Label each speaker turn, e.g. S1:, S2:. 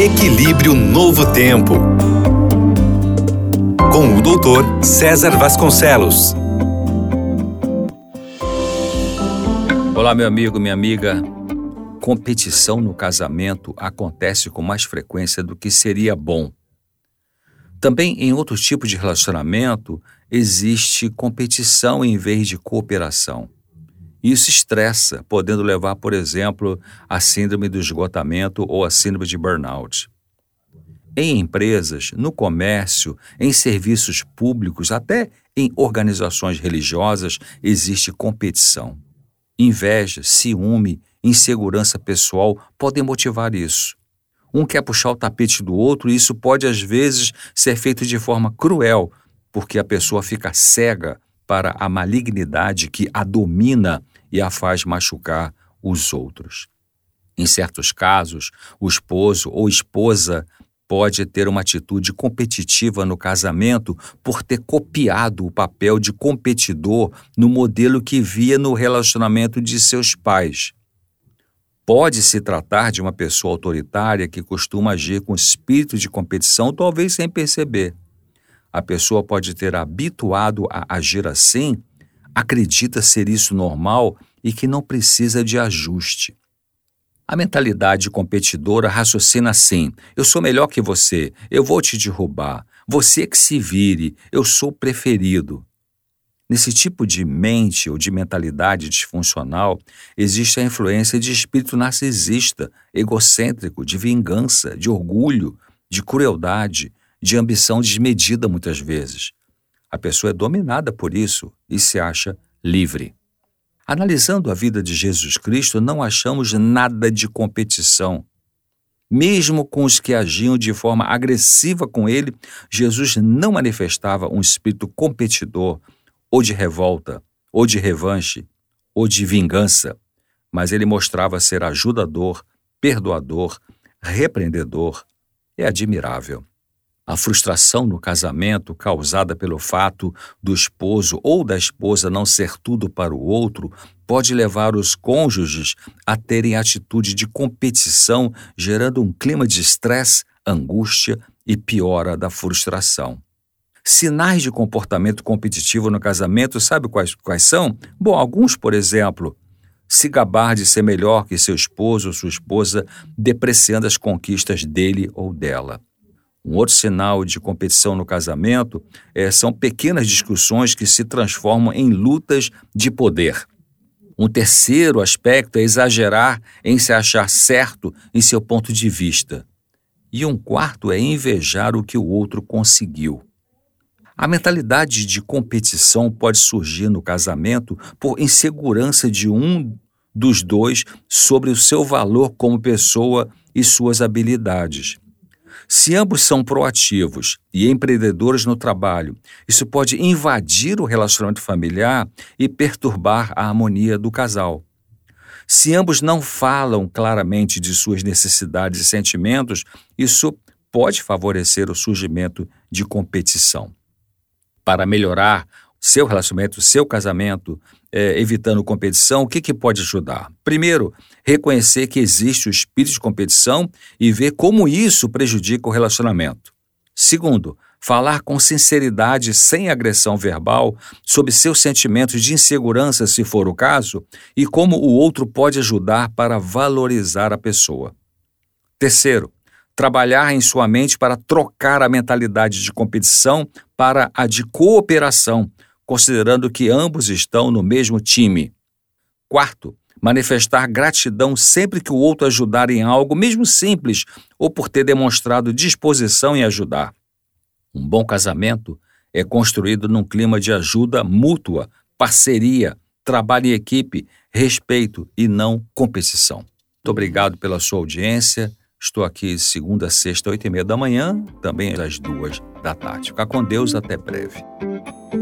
S1: Equilíbrio Novo Tempo, com o Dr. César Vasconcelos.
S2: Olá, meu amigo, minha amiga. Competição no casamento acontece com mais frequência do que seria bom. Também em outros tipos de relacionamento existe competição em vez de cooperação. Isso estressa, podendo levar, por exemplo, à síndrome do esgotamento ou à síndrome de burnout. Em empresas, no comércio, em serviços públicos, até em organizações religiosas, existe competição. Inveja, ciúme, insegurança pessoal podem motivar isso. Um quer puxar o tapete do outro e isso pode, às vezes, ser feito de forma cruel, porque a pessoa fica cega para a malignidade que a domina e a faz machucar os outros. Em certos casos, o esposo ou esposa pode ter uma atitude competitiva no casamento por ter copiado o papel de competidor no modelo que via no relacionamento de seus pais. Pode se tratar de uma pessoa autoritária que costuma agir com espírito de competição, talvez sem perceber. A pessoa pode ter habituado a agir assim, acredita ser isso normal e que não precisa de ajuste. A mentalidade competidora raciocina assim: eu sou melhor que você, eu vou te derrubar, você que se vire, eu sou o preferido. Nesse tipo de mente ou de mentalidade disfuncional, existe a influência de espírito narcisista, egocêntrico, de vingança, de orgulho, de crueldade, de ambição desmedida muitas vezes. A pessoa é dominada por isso e se acha livre. Analisando a vida de Jesus Cristo, não achamos nada de competição. Mesmo com os que agiam de forma agressiva com ele, Jesus não manifestava um espírito competidor, ou de revolta, ou de revanche, ou de vingança, mas ele mostrava ser ajudador, perdoador, repreendedor. É admirável. A frustração no casamento causada pelo fato do esposo ou da esposa não ser tudo para o outro pode levar os cônjuges a terem atitude de competição, gerando um clima de estresse, angústia e piora da frustração. Sinais de comportamento competitivo no casamento, sabe quais são? Bom, alguns, por exemplo, se gabar de ser melhor que seu esposo ou sua esposa, depreciando as conquistas dele ou dela. Um outro sinal de competição no casamento são pequenas discussões que se transformam em lutas de poder. Um terceiro aspecto é exagerar em se achar certo em seu ponto de vista. E um quarto é invejar o que o outro conseguiu. A mentalidade de competição pode surgir no casamento por insegurança de um dos dois sobre o seu valor como pessoa e suas habilidades. Se ambos são proativos e empreendedores no trabalho, isso pode invadir o relacionamento familiar e perturbar a harmonia do casal. Se ambos não falam claramente de suas necessidades e sentimentos, isso pode favorecer o surgimento de competição. Para melhorar seu relacionamento, seu casamento, evitando competição, o que pode ajudar? Primeiro, reconhecer que existe o espírito de competição e ver como isso prejudica o relacionamento. Segundo, falar com sinceridade, sem agressão verbal, sobre seus sentimentos de insegurança, se for o caso, e como o outro pode ajudar para valorizar a pessoa. Terceiro, trabalhar em sua mente para trocar a mentalidade de competição para a de cooperação, considerando que ambos estão no mesmo time. Quarto, manifestar gratidão sempre que o outro ajudar em algo, mesmo simples, ou por ter demonstrado disposição em ajudar. Um bom casamento é construído num clima de ajuda mútua, parceria, trabalho em equipe, respeito e não competição. Muito obrigado pela sua audiência. Estou aqui segunda a sexta, 8h30 da manhã, também às 2 da tarde. Fica com Deus, até breve.